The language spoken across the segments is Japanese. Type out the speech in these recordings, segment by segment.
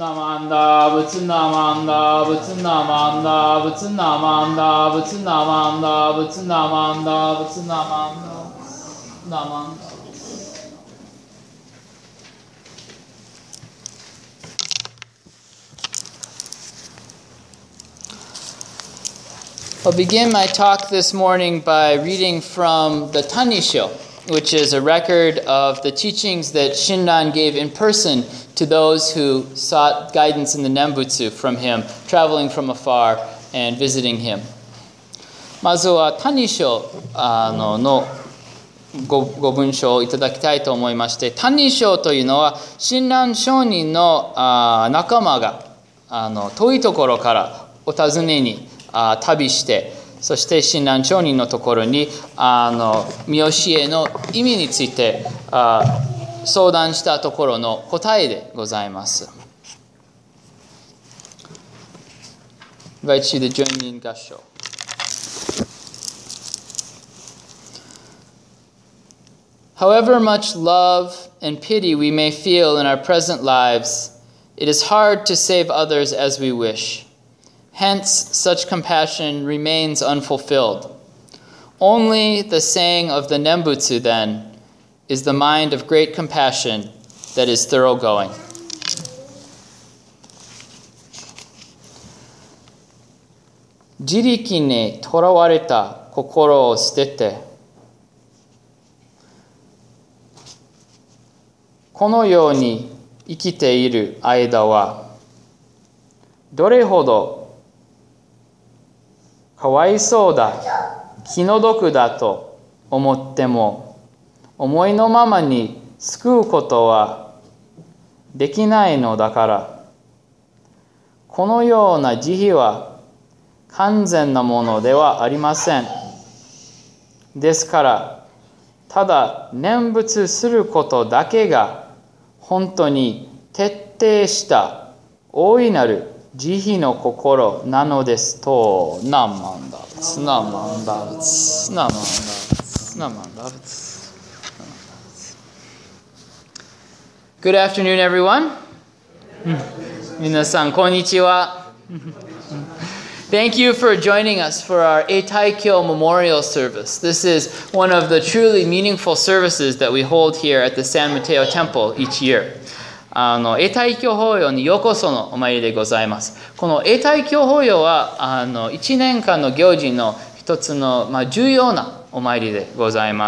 ナマンダブツナマンダブツナマンダブツナマンダブツナマンダブツナマンダブツナマンダナマンダ。I'll begin my talk this morning by reading from the Tanisho, which is a record of the teachings that Shinran gave in person to those who sought guidance in the Nembutsu from him, traveling from afar and visiting him. まずはTanishoのご文章をいただきたいと思いまして、Tanishoというのは親鸞上人の仲間が遠いところからお尋ねに旅して、そして親鸞上人のところに見教えの意味について相談したところの答えでございます。Invite you to join me in Gassho. However much love and pity we may feel in our present lives, it is hard to save others as we wish.Hence, such compassion remains unfulfilled. Only the saying of the Nembutsu, then, is the mind of great compassion that is thoroughgoing. Jiriki ni torawareta kokoro o shitete. Kono you ni ikite iru aida wa, どれほどかわいそうだ、気の毒だと思っても、思いのままに救うことはできないのだから、このような慈悲は完全なものではありません。ですから、ただ念仏することだけが本当に徹底した大いなる慈悲の心なのですと。ナマンダブツナマンダブツナマンダブツナマンダブツ。 Good afternoon, everyone. 皆さんこんにちは。Thank you for joining us for our Eitaikyo Memorial Service. This is one of the truly meaningful services that we hold here at the San Mateo Temple each year. 永代教法要にようこそのお参りでございます。この永代教法要は1年間の行事の一つの、重要なお参りでございます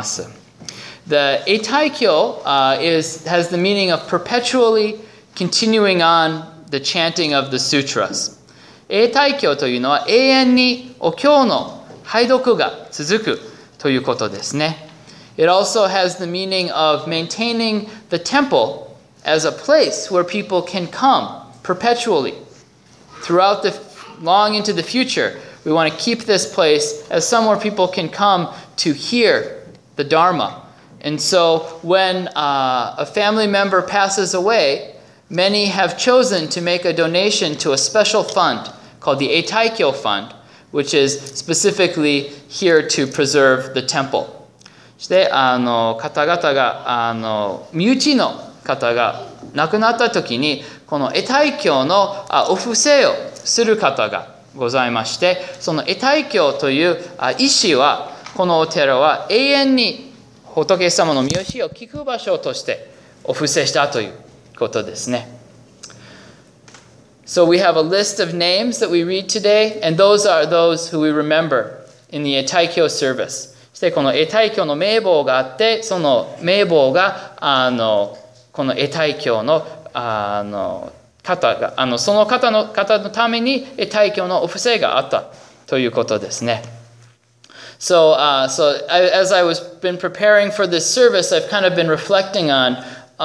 。The Eitaikyo has the meaning of perpetually continuing on the chanting of the sutras. 永代教というのは永遠にお経の拝読が続くということですね。It also has the meaning of maintaining the temple.As a place where people can come perpetually throughout long into the future. We want to keep this place as somewhere people can come to hear the Dharma. And so when a family member passes away, many have chosen to make a donation to a special fund called the Eitaikyo Fund, which is specifically here to preserve the temple. そして方々が身内の方が亡くなった時にこの永代経のお布施をする方がございまして、その永代経という意思はこのお寺は永遠に仏様の見教えを聞く場所としてお布施したということですね。So we have a list of names that we read today, and those are those who we remember in the Eitaikyo service. そしてこの永代経の名簿があって、その名簿がこの永代経の方がその方のために永代経のお布施があったということですね。So as I was been preparing for this service, I've kind of been reflecting on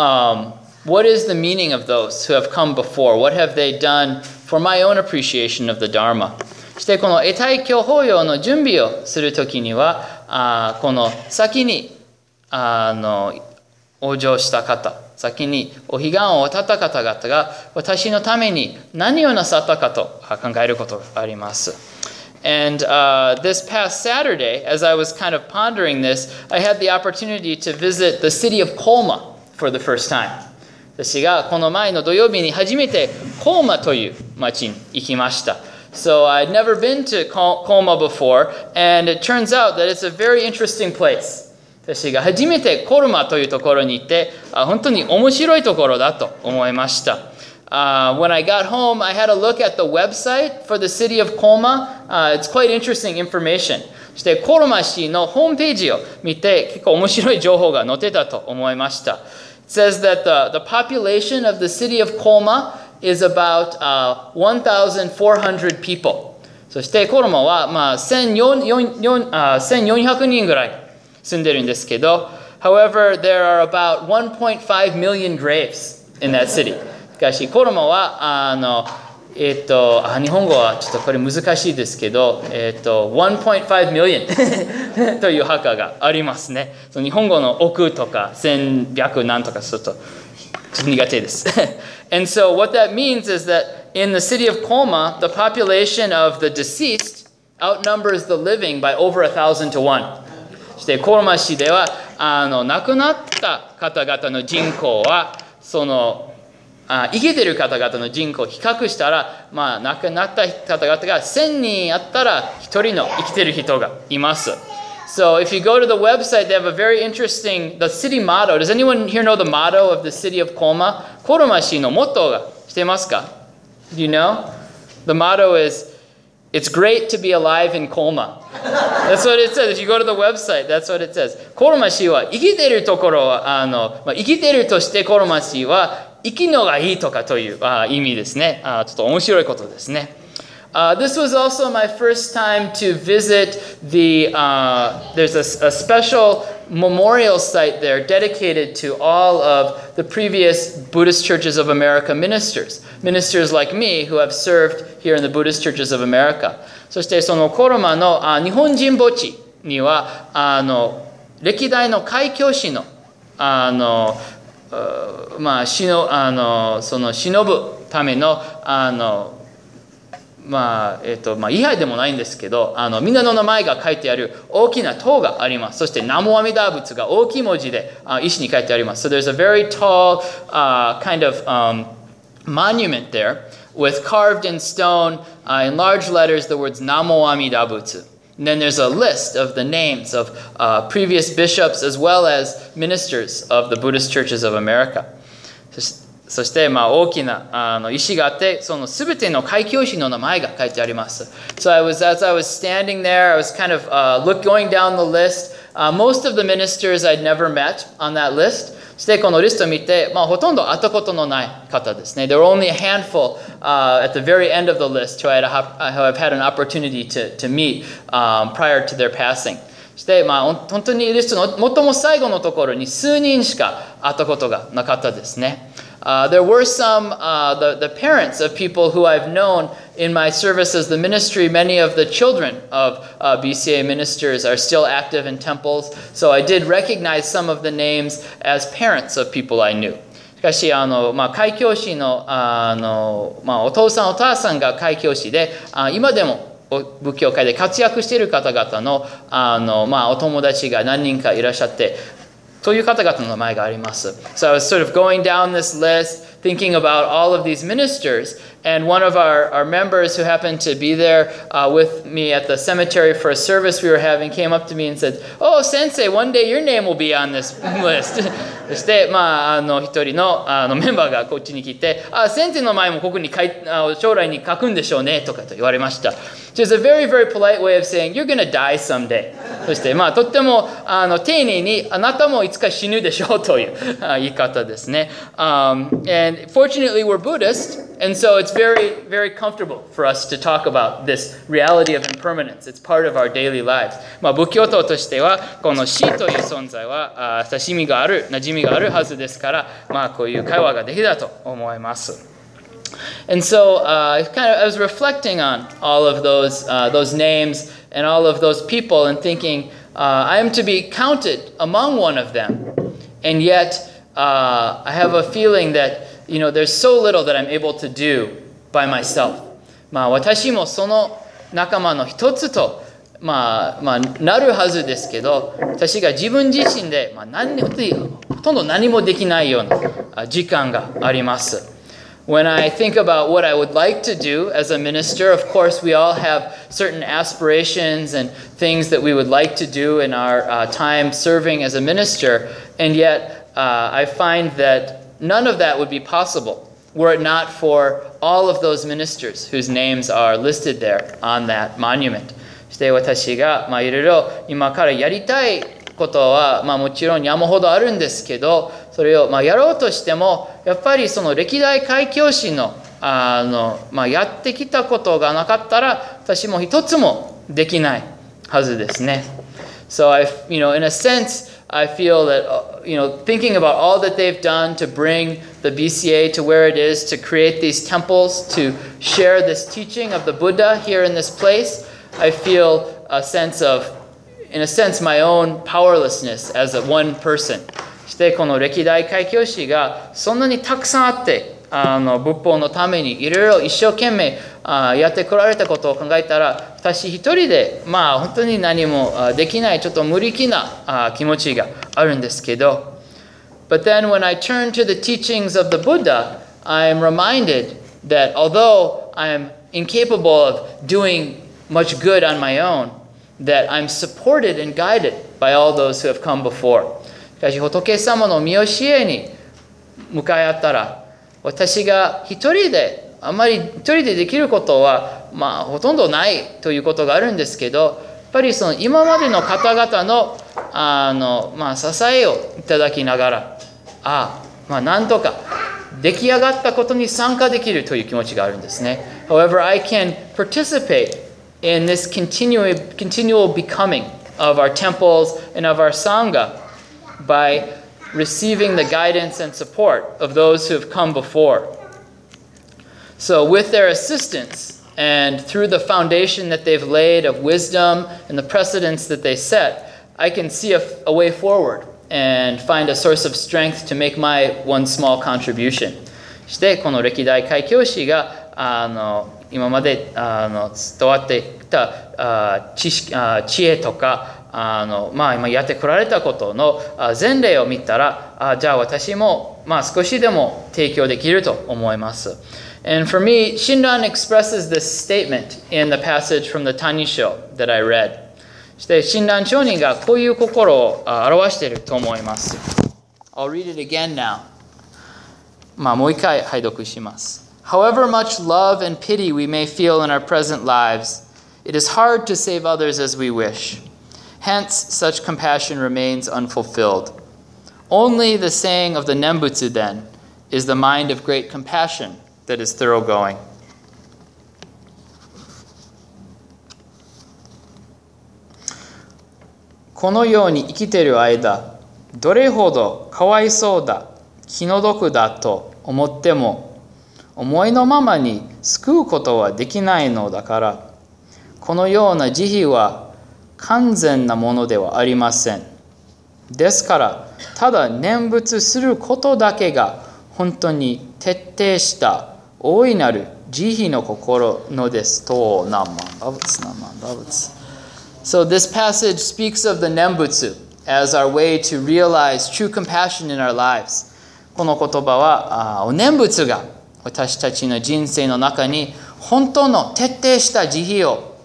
what is the meaning of those who have come before? What have they done for my own appreciation of the Dharma? そしてこの永代経法要の準備をするときにはこの先に往生した方、先にお彼岸を渡った方々が私のために何をなさったかと考えることがあります。And this past Saturday, as I was kind of pondering this, I had the opportunity to visit the city of Colma for the first time. 私がこの前の土曜日に初めてコーマという町に行きました。So I'd never been to Colma before, and it turns out that it's a very interesting place. 私が初めてコルマというところに行って、本当に面白いところだと思いました。When I got home, I had a look at the website for the city of Colma. It's quite interesting information. そしてコルマ市のホームページを見て結構面白い情報が載ってたと思いました。It says that the population of the city of Colma is about 1,400 people. そしてコルマは1400人ぐらい住んでるんですけど、However, there are about 1.5 million graves in that city. しかしコルマは日本語はちょっとこれ難しいですけど、1.5 million という墓がありますね。その日本語の億とか1100何とかするとちょっと苦手です。And so what that means is that in the city of Colma, the population of the deceased outnumbers the living by over 1,000 to 1. そしてコルマ市では亡くなった方々の人口はその生きている方々の人口を比較したら、亡くなった方々が1000人あったら1人の生きている人がいます。So if you go to the website, they have a very interesting, the city motto. Does anyone here know the motto of the city of Colma? コルマ市のモットーが知ってますか? Do you know? The motto is, it's great to be alive in Colma. That's what it says. If you go to the website, that's what it says. コルマ市は生きているところは、生きているとしてコルマ市は生きのがいいとかという意味ですね。ちょっと面白いことですね。This was also my first time to visit there's a special memorial site there dedicated to all of the previous Buddhist Churches of America ministers like me who have served here in the Buddhist Churches of America. そしてそのコルマの日本人墓地には歴代の開教師のその忍ぶための位牌でもないんですけど、みんなの名前が書いてある大きな塔があります。そして南無阿弥陀仏が大きい文字で石に書いてあります。So there's a very tall kind of monument there with carved in stone in large letters the words 南無阿弥陀仏. And then there's a list of the names of previous bishops as well as ministers of the Buddhist Churches of America. そして大きな石があって、そのすべての開教師の名前が書いてあります。So as I was standing there, I was kind of going down the list. Most of the ministers I'd never met on that list. そしてこのリストを見て、ほとんど会ったことのない方ですね。There were only a handful at the very end of the list who I've had an opportunity to meet prior to their passing. そして本当にリストの最も最後のところに数人しか会ったことがなかったですね。There were some, the parents of people who I've known in my service as the ministry. Many of the children of BCA ministers are still active in temples. So I did recognize some of the names as parents of people I knew. しかし、開教師の、お父さんお母さんが開教師で、今でも仏教界で活躍している方々の、お友達が何人かいらっしゃって、そういう方々の名前があります。So I was sort of going down this list, thinking about all of these ministers, and one of our members who happened to be there with me at the cemetery for a service we were having came up to me and said, "Oh, Sensei, one day your name will be on this list." そして、一人のメンバーがこっちに来て、先生の前もここに将来に書くんでしょうねとかと言われました。Which is a very, very polite way of saying, "You're gonna die someday." そして、とっても丁寧に、あなたもいつか死ぬでしょうという言い方ですね。And fortunately, we're Buddhist, and so it's very, very comfortable for us to talk about this reality of impermanence. It's part of our daily lives. 仏教徒としては、この死という存在は親しみがある、馴染みがあるはずですから、こういう会話ができたと思います。And so I was reflecting on all of those names and all of those people and thinking, I am to be counted among one of them. And yet, I have a feeling that, there's so little that I'm able to do by myself. 私もその仲間の一つとなるはずですけど、私が自分自身で、ほとんど何もできないような時間があります。When I think about what I would like to do as a minister, of course, we all have certain aspirations and things that we would like to do in our time serving as a minister, and yet I find that none of that would be possible were it not for all of those ministers whose names are listed there on that monument. そして私がいろいろ今からやりたいことはもちろん山ほどあるんですけど、それをやろうとしてもやっぱりその歴代開教師のやってきたことがなかったら私も一つもできないはずですね。So in a sense, I feel that thinking about all that they've done to bring the BCA to where it is, to create these temples, to share this teaching of the Buddha here in this place, I feel a sense of, in a sense, my own powerlessness as a one person. してこの歴代開教師がそんなにたくさんあって仏法のためにいろいろ一生懸命やってこられたことを考えたら、私一人で本当に何もできないちょっと無力な気持ちがあるんですけど、 But then when I turn to the teachings of the Buddha, I am reminded that although I am incapable of doing much good on my own, that I'm supported and guided by all those who have come before. しかし仏様の御教えに向かい合ったら、私が一人でできることはほとんどないということがあるんですけど、やっぱりその今までの方々の支えをいただきながら、なんとか出来上がったことに参加できるという気持ちがあるんですね。However, I can participate in this continual becoming of our temples and of our Sangha by receiving the guidance and support of those who have come before. So with their assistance and through the foundation that they've laid of wisdom and the precedents that they set, I can see a way forward and find a source of strength to make my one small contribution. してこの歴代開教師が今まで伝わってきた知恵とか今やってこられたことの前例を見たら、じゃあ私も少しでも提供できると思います。And for me, Shinran expresses this statement in the passage from the Tanisho that I read. そして親鸞上人がこういう心を表していると思います。I'll read it again now. もう一回拝読します。However much love and pity we may feel in our present lives, it is hard to save others as we wish. Hence, such compassion remains unfulfilled. Only the saying of the Nembutsu, then, is the mind of great compassion that is thoroughgoing. このように生きている間、どれほどかわいそうだ、気の毒だと思っても、思いのままに救うことはできないのだから、このような慈悲は完全なものではありません。ですから、ただ念仏することだけが本当に徹底した大いなる慈悲の心のです。と何万打仏何万打仏。So this passage speaks of the Nembutsu as our way to realize true compassion in our lives. この言葉はお念仏が私たちの人生の中に本当の徹底した慈悲を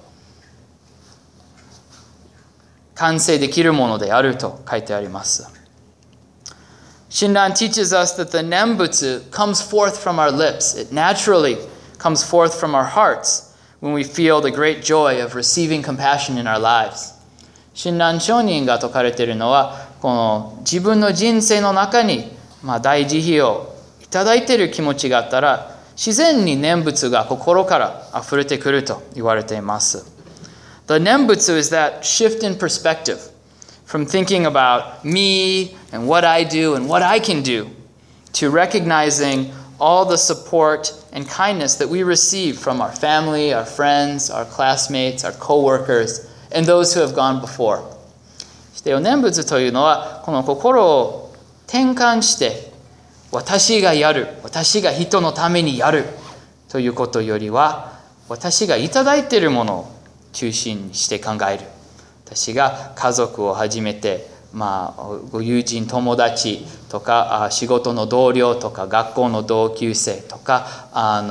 完成できるものであると書いてあります。Shinran teaches us that the Nembutsu comes forth from our lips. It naturally comes forth from our hearts when we feel the great joy of receiving compassion in our lives. 親鸞上人が説かれているのは、この自分の人生の中に大慈悲をいただいている気持ちがあったら、自然に念仏が心から溢れてくると言われています。The Nembutsu is that shift in perspective from thinking about me and what I do and what I can do to recognizing all the support and kindness that we receive from our family, our friends, our classmates, our co-workers, and those who have gone before. そしてお念仏というのはこの心を転換して私がやる、私が人のためにやるということよりは、私がいただいているものを中心にして考える。私が家族をはじめて、ご友人、友達とか、仕事の同僚とか、学校の同級生とか、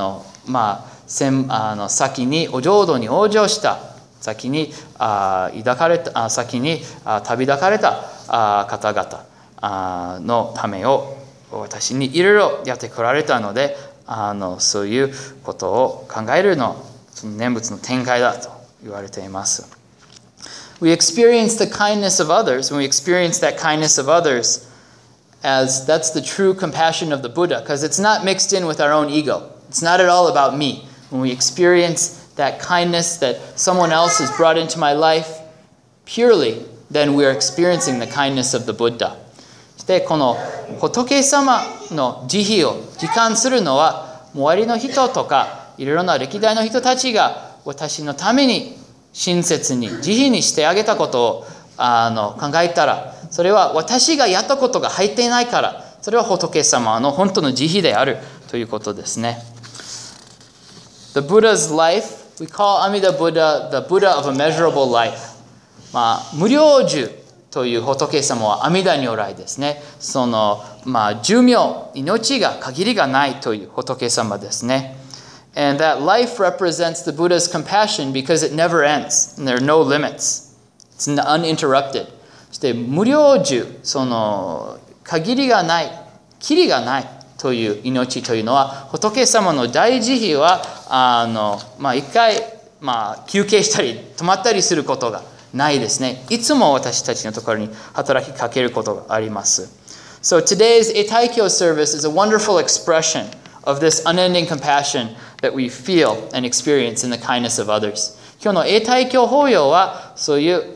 先にお浄土に往生した、先に旅立たれた方々のためを私にいろいろやってこられたので、そういうことを考えるの、その念仏の展開だと言われています。We experience the kindness of others, when we experience that kindness of others, as that's the true compassion of the Buddha, because it's not mixed in with our own ego. It's not at all about me. When we experience that kindness that someone else has brought into my life purely, then we are experiencing the kindness of the Buddha. そしてこの仏様の慈悲を実感するのは、周りの人とかいろいろな歴代の人たちが私のために親切に慈悲にしてあげたことを考えたら、それは私がやったことが入っていないから、それは仏様の本当の慈悲であるということですね。The Buddha's life, we call Amida Buddha the Buddha of immeasurable life. 無量寿という仏様は阿弥陀如来ですね。その、寿命、命が限りがないという仏様ですね。And that life represents the Buddha's compassion because it never ends. And there are no limits. It's uninterrupted. そして無量寿、その限りがない、きりがないという命というのは、仏様の大慈悲は一回、休憩したり止まったりすることがないですね。いつも私たちのところに働きかけることがあります。So today's Eitaikyo service is a wonderful expression of this unending compassion that we feel and experience in the kindness of others. 今日の永代教法要はそういう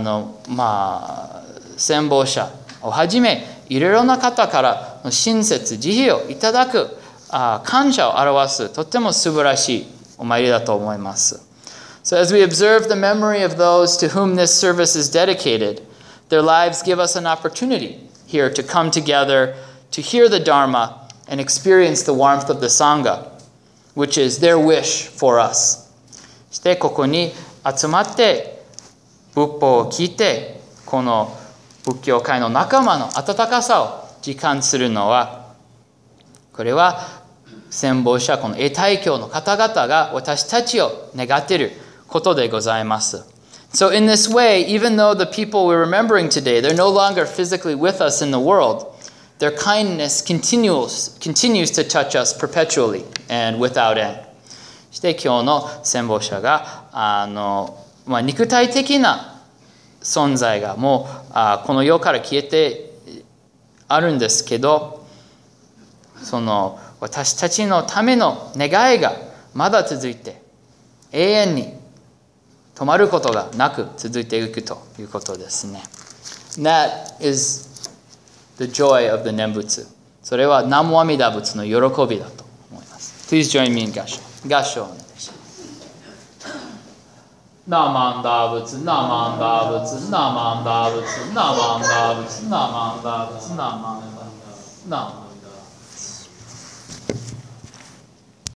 先導者をはじめいろいろな方からの親切慈悲をいただく感謝を表すとっても素晴らしいお参りだと思います。So as we observe the memory of those to whom this service is dedicated, their lives give us an opportunity here to come together, to hear the Dharma, and experience the warmth of the Sangha, which is their wish for us. そしてここに集まって仏法を聞いて、この仏教界の仲間の温かさを実感するのは、これは先導者、この永代教の方々が私たちを願っていることでございます。So in this way, even though the people we're remembering today, they're no longer physically with us in the world, their kindness continues to touch us perpetually and without end. そして今日の先導者が肉体的な存在がもうこの世から消えてあるんですけど、その私たちのための願いがまだ続いて永遠に止まることがなく続いていくということですね。That is the joy of the Nembutsu. それは南無阿弥陀仏の喜びだと思います。Please join me in 合唱。合唱お願いします。ナマンダ仏、ナマンダ仏、ナマンダ仏、ナマンダ仏、ナマンダ仏、ナマンダ仏、ナマンダ仏。